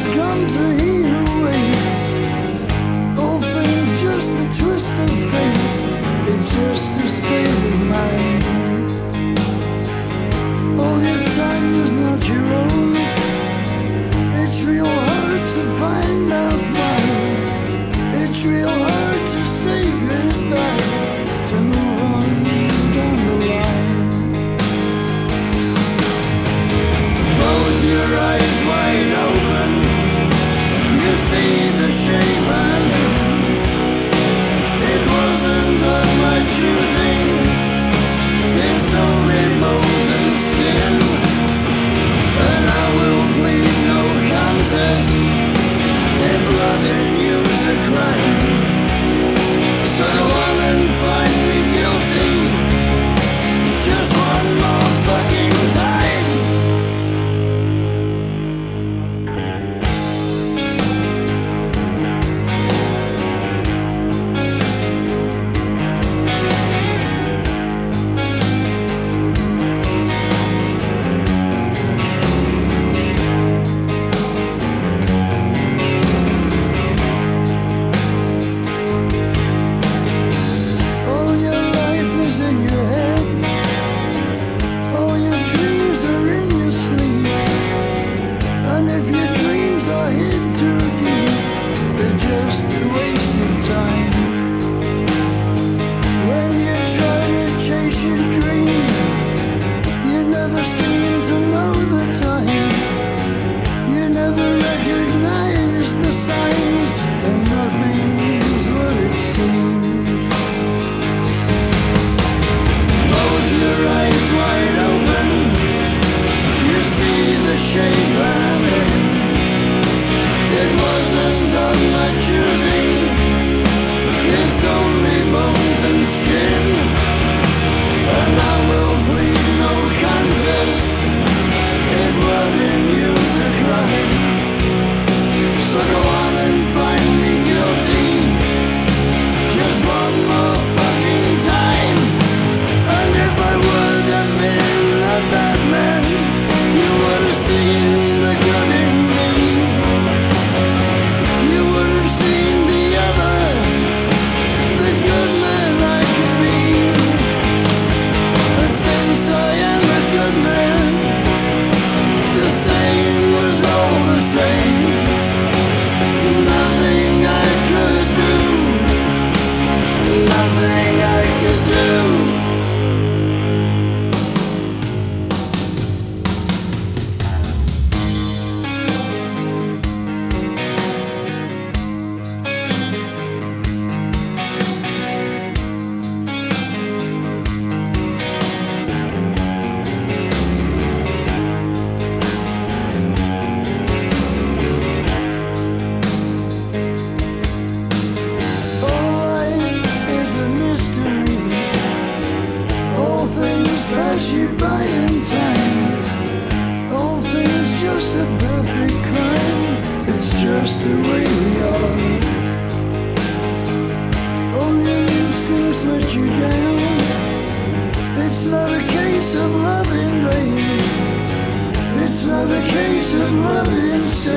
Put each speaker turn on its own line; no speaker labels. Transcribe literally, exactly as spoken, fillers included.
has come to he who waits. All things just a twist of fate. It's just a state of mind. All your time is not your own. It's real hard to find out why. It's real hard to say goodbye, to move on down the line. Both your eyes wide open, you see the shape I'm in. It wasn't of my choosing, it's only bones and skin. And I will plead no contest if loving you's a crime. So go on and find me guilty just one more fucking time. Pass you by in time. All things just a perfect crime. It's just the way we are. All your instincts let you down. It's not a case of love in vain. It's not a case of love insane.